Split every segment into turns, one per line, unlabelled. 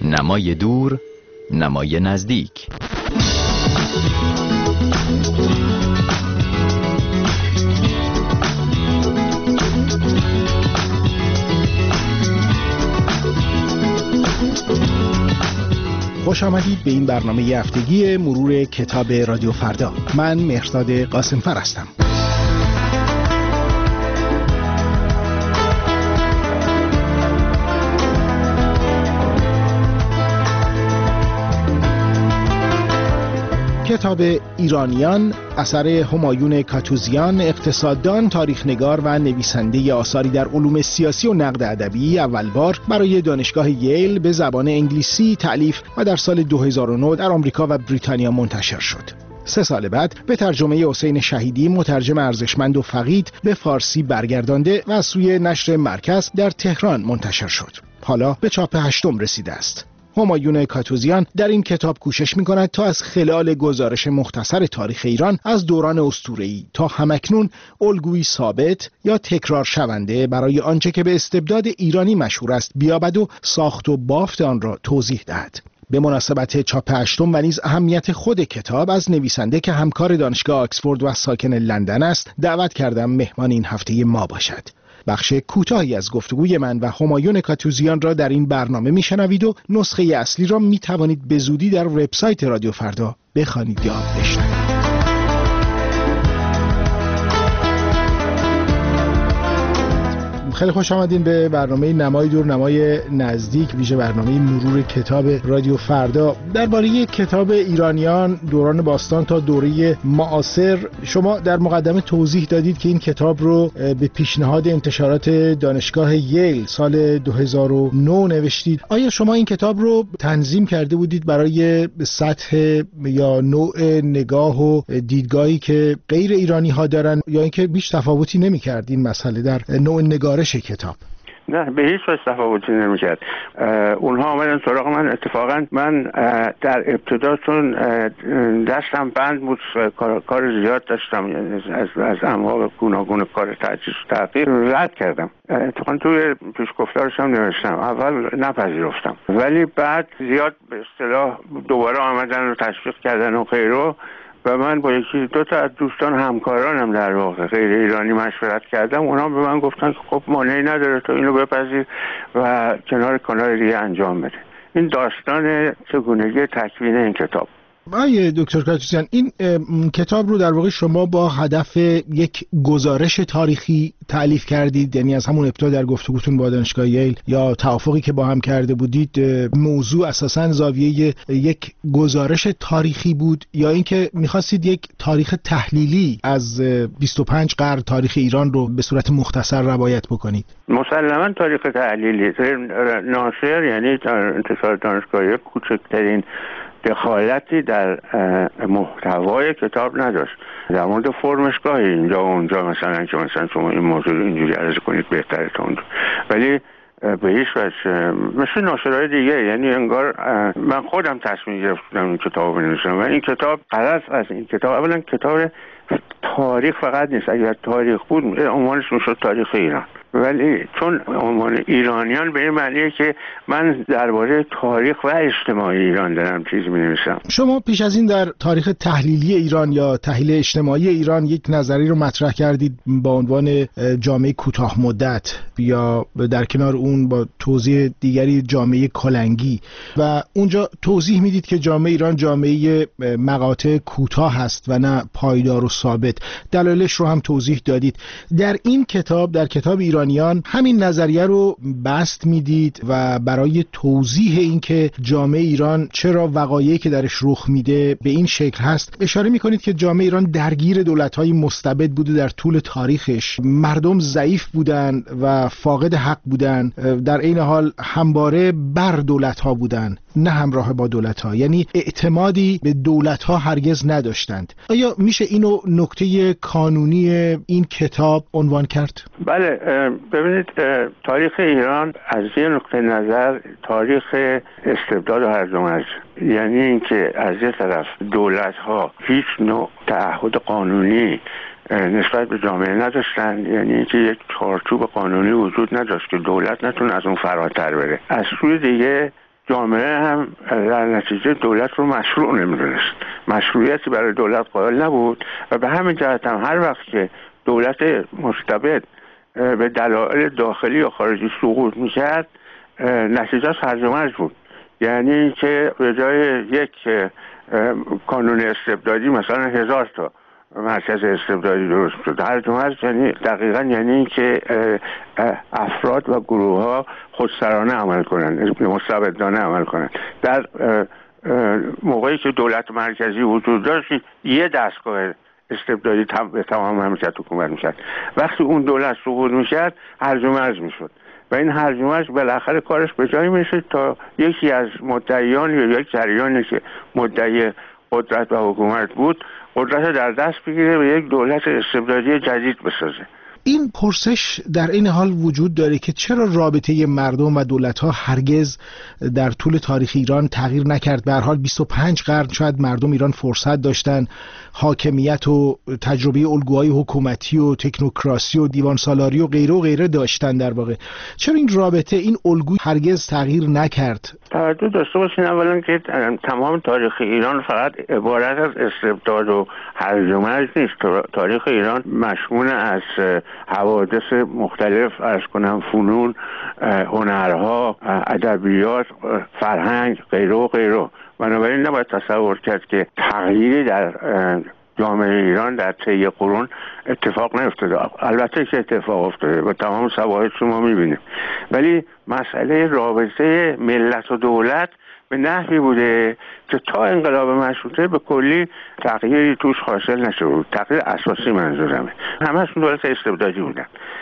نمای دور، نمای نزدیک.
خوش آمدید به این برنامه هفتگی مرور کتاب رادیو فردا. من مهرداد قاسمفر هستم. کتاب ایرانیان اثر همایون کاتوزیان، اقتصاددان، تاریخنگار و نویسنده آثاری در علوم سیاسی و نقد ادبی، اول بار برای دانشگاه ییل به زبان انگلیسی تألیف و در سال 2009 در آمریکا و بریتانیا منتشر شد. 3 سال بعد به ترجمه حسین شهیدی، مترجم ارزشمند و فقید، به فارسی برگردانده و از سوی نشر مرکز در تهران منتشر شد. حالا به چاپ 8 رسیده است. همایون کاتوزیان در این کتاب کوشش می‌کند تا از خلال گزارش مختصر تاریخ ایران از دوران اسطوره‌ای تا همکنون الگویی ثابت یا تکرار شونده برای آنچه که به استبداد ایرانی مشهور است بیابد و ساخت و بافت آن را توضیح دهد. به مناسبت چاپ 8 و نیز اهمیت خود کتاب از نویسنده که همکار دانشگاه آکسفورد و ساکن لندن است دعوت کردم مهمان این هفته ما باشد. بخش کوتاهی از گفتگوی من و همایون کاتوزیان را در این برنامه میشنوید و نسخه اصلی را میتوانید به زودی در وبسایت رادیو فردا بخوانید یا بشنوید. خیلی خوش آمدین به برنامه نمای دور نمای نزدیک، ویژه برنامه مرور کتاب رادیو فردا. درباره کتاب ایرانیان دوران باستان تا دوره معاصر شما در مقدمه توضیح دادید که این کتاب رو به پیشنهاد انتشارات دانشگاه ییل سال 2009 نوشتید. آیا شما این کتاب رو تنظیم کرده بودید برای سطح یا نوع نگاه و دیدگاهی که غیر ایرانی ها دارن، یا اینکه هیچ تفاوتی نمی‌کرد این مسئله در نوع نگارش کتاب؟
نه، به هیچ وجه تفاوتی نمی‌کرد. اونها آمدن سراغ من. اتفاقا من در ابتدا چون دستم بند بود، کار زیاد داشتم، از انواع گوناگون کار تجهیز و تحقیق رد کردم. اتفاقا توی پیشگفتارش هم نوشتم. اول نپذیرفتم، ولی بعد زیاد به اصطلاح دوباره آمدن و تشویق کردن و غیره و من با 1-2 تا از دوستان همکارانم در واقع غیر ایرانی مشورت کردم. اونا به من گفتن که خب مانعی نداره تو اینو بپذیر و کنار دیگه انجام بده. این داستان چگونگی تکوین این کتاب.
آقای دکتر کاتوزیان، این کتاب رو در واقع شما با هدف یک گزارش تاریخی تألیف کردید؟ یعنی از همون ابتدا در گفتگوتون با دانشگاه ییل یا توافقی که با هم کرده بودید موضوع اساساً زاویه یک گزارش تاریخی بود، یا اینکه می‌خواستید یک تاریخ تحلیلی از 25 قرن تاریخ ایران رو به صورت مختصر روایت بکنید؟
مسلماً تاریخ تحلیلی. ناشر یعنی انتشار دانشگاهی کوچکترین دخالتی در محتوای کتاب نداشت. در مورد فرمشگاهی اینجا و اونجا مثلا که مثلا شما این موضوع اینجوری عرض کنید بهتره تا اونجا، ولی به هیچ وجه مثل ناشرهای دیگه، یعنی انگار من خودم تصمیم گرفتم این کتاب رو بنویسم و این کتاب غرض از این کتاب اولا کتاب تاریخ فقط نیست. اگر تاریخ بود عنوانش میشد تاریخ ایران، ولی چون عنوان ایرانیان به این معنیه که من درباره تاریخ و اجتماعی ایران دارم چیز می‌نویسم.
شما پیش از این در تاریخ تحلیلی ایران یا تحلیل اجتماعی ایران یک نظری رو مطرح کردید با عنوان جامعه کوتاه مدت، یا در کنار اون با توضیح دیگری جامعه کلنگی، و اونجا توضیح میدید که جامعه ایران جامعه مقاطع کوتاه هست و نه پایدار و ثابت. دلایلش رو هم توضیح دادید. در این کتاب، در کتاب ایرانیان، همین نظریه رو بسط میدید و برای توضیح اینکه جامعه ایران چرا وقایعی که درش رخ میده به این شکل هست اشاره میکنید که جامعه ایران درگیر دولت‌های مستبد بوده در طول تاریخش، مردم ضعیف بودن و فاقد حق بودن، در این حال همواره بر دولت‌ها بودن نه همراه با دولت‌ها، یعنی اعتمادی به دولت‌ها هرگز نداشتند. آیا میشه اینو نکته کانونی این کتاب عنوان کرد؟
بله، ببینید تاریخ ایران از یه نقطه نظر تاریخ استبداد و هرزمرج، یعنی اینکه از یه طرف دولت‌ها هیچ نوع تعهد قانونی نسبت به جامعه نداشتن، یعنی اینکه یک چارچوب قانونی وجود نداشت که دولت نتونه از اون فراتر بره. از سوی دیگه جامعه هم در نتیجه دولت رو مشروع نمی‌دونست، مشروعیتی برای دولت قائل نبود و به همین جهت هم هر وقت که دولت مستبد به دلایل داخلی و خارجی سقوط می‌کرد نتیجه هرج و مرج بود. یعنی که به جای یک کانون استبدادی مثلا 1000 تا مرکز استبدادی درست شد. هرج و مرج یعنی دقیقاً یعنی که افراد و گروه ها خودسرانه عمل کنن، مستبدانه عمل کنن. در موقعی که دولت مرکزی وجود داشت یه دستگاه استبدادی به تمام مملکت حکومت میکرد. وقتی اون دولت سقوط میکرد هرج و مرج میشد و این هرج و مرج بالاخره کارش به جایی میرسید تا یکی از مدعیان یا یک جریانی که مدعی قدرت و حکومت بود قدرت در دست بگیره و یک دولت استبدادی جدید بسازه.
این پرسش در این حال وجود داره که چرا رابطه مردم و دولت‌ها هرگز در طول تاریخ ایران تغییر نکرد؟ به هر حال 25 قرن شاید مردم ایران فرصت داشتن حاکمیت و تجربه الگوهای حکومتی و تکنوکراسی و دیوان سالاری و غیره و غیره داشتن. در واقع چرا این رابطه، این الگو هرگز تغییر نکرد؟
توجه داشته باشین اولا که تمام تاریخ ایران فقط عبارت از استبداد و هرج و مرج نیست. تاریخ ایران مشمول از حوادث مختلف، عرض کنم فنون، هنرها، ادبیات، فرهنگ، غیره و غیره. بنابراین نباید تصور کرد که تغییری در جامعه ایران در طی قرون اتفاق نیفتاده. البته که اتفاق افتاده و تمام شواهد شما میبینیم، ولی مسئله رابطه ملت و دولت به نحوی بوده که تا انقلاب مشروطه به کلی تغییری توش حاصل نشده بود. تغییر اساسی منظورمه. همه‌شون دولت استبدادی بودن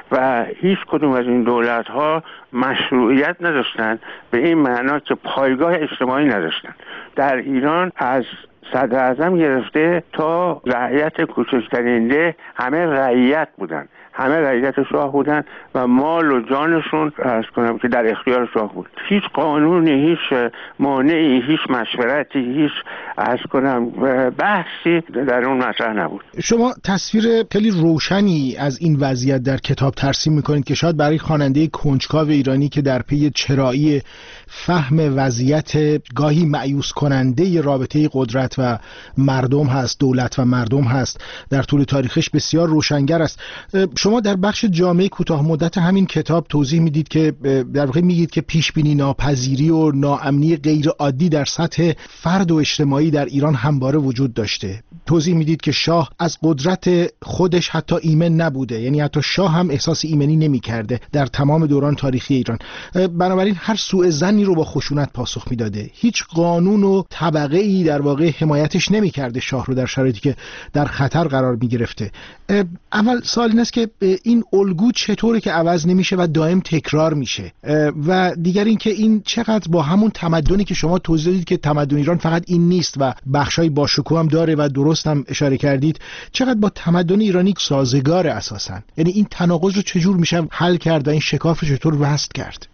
و هیچ کدوم از این دولت ها مشروعیت نداشتن به این معنا که پایگاه اجتماعی نداشتن. در ایران از صدر اعظم گرفته تا رعیت کوچکترین ده همه رعیت بودن، همه رعیت شاه بودن و مال و جانشون عرض کنم که در اختیار شاه بود. هیچ قانونی، هیچ مانعی، هیچ مشورتی، هیچ عرض کنم بحثی در اون مطرح نبود.
شما تصویر خیلی روشنی از این وضعیت در کتاب ترسیم میکنید که شاید برای خواننده کنجکاو ایرانی که در پی چرایی فهم وضعیت گاهی مایوس کننده رابطه قدرت و مردم هست، دولت و مردم هست، در طول تاریخش بسیار روشنگر است. شما در بخش جامعه کوتاه مدت همین کتاب توضیح میدید که در واقع میگید که پیش بینی ناپذیری و ناامنی غیر عادی در سطح فرد و اجتماعی در ایران همواره وجود داشته. توضیح میدید که شاه از قدرت خودش حتی ایمن نبوده، یعنی حتی شاه هم احساس ایمنی نمیکرده در تمام دوران تاریخی ایران. بنابراین هر سوء ظنی رو با خشونت پاسخ میداده. هیچ قانون و طبقه ای در واقع حمایتش نمیکرده شاه رو در شرایطی که در خطر قرار میگرفته. اول سوال این است که این الگو چطوره که عوض نمیشه و دائم تکرار میشه؟ و دیگر این که این چقدر با همون تمدنی که شما توضیح دادید که تمدن ایران فقط این نیست و بخشای باشکوه هم داره و درست هم اشاره کردید، چقدر با تمدن ایرانی سازگار اساسا؟ یعنی این تناقض رو چجور میشه حل کرد و این شکاف رو چطور وصل کرد؟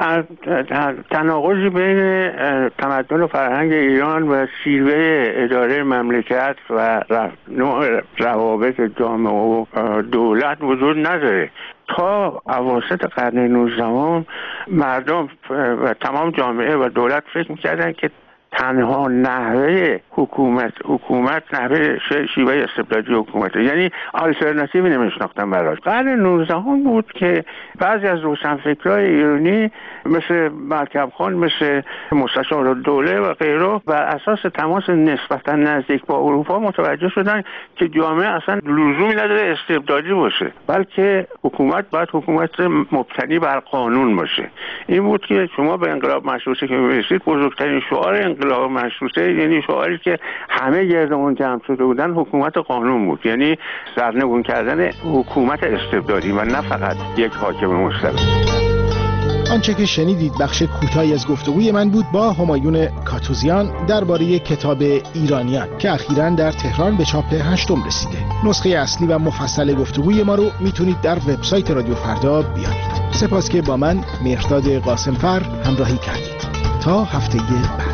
تناقضی بین تمدن و فرهنگ ایران و شیوه اداره مملکت و نوع روابط جامعه و دولت وجود نداره. تا اواسط قرن 19 مردم و تمام جامعه و دولت فکر می‌کردن که تنها نحوه حکومت نحوه شیوه استبدادی حکومته، یعنی آلترناتیوی نمیشناختن براش. قرن 19 بود که بعضی از روشنفکرای ایرانی مثل مرکب خان، مثل مستشار الدوله و غیره بر اساس تماس نسبتا نزدیک با اروپا متوجه شدن که جامعه اصلا لزومی نداره استبدادی باشه، بلکه حکومت باید حکومت مبتنی بر قانون باشه. این بود که شما به انقلاب مشروطه که می‌رسید، بزرگترین شعار انقلاب مشروطه یعنی شعاری که همه گرد اون جمع شده بودن حکومت قانون بود، یعنی سرنگون کردن حکومت استبدادی و نه فقط یک حاکم مستبد.
آنچه که شنیدید بخش کوتاهی از گفتگوی من بود با همایون کاتوزیان درباره کتاب ایرانیان که اخیراً در تهران به چاپ 8 رسیده. نسخه اصلی و مفصل گفتگوی ما رو میتونید در وبسایت رادیو فردا بیابید. سپاس که با من مهرداد قاسمفر همراهی کردید. تا هفته بعد.